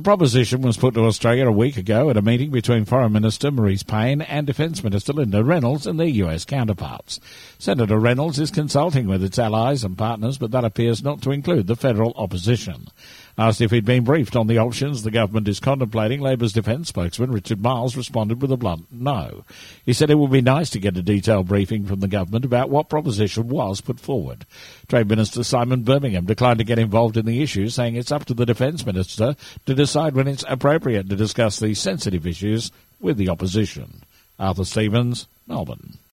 The proposition was put to Australia a week ago at a meeting between Foreign Minister Marise Payne and Defence Minister Linda Reynolds and their US counterparts. Senator Reynolds is consulting with its allies and partners, but that appears not to include the federal opposition. Asked if he'd been briefed on the options the government is contemplating, Labor's defence spokesman Richard Miles responded with a blunt no. He said it would be nice to get a detailed briefing from the government about what proposition was put forward. Trade Minister Simon Birmingham declined to get involved in the issue, saying it's up to the Defence Minister to decide when it's appropriate to discuss these sensitive issues with the opposition. Arthur Stevens, Melbourne.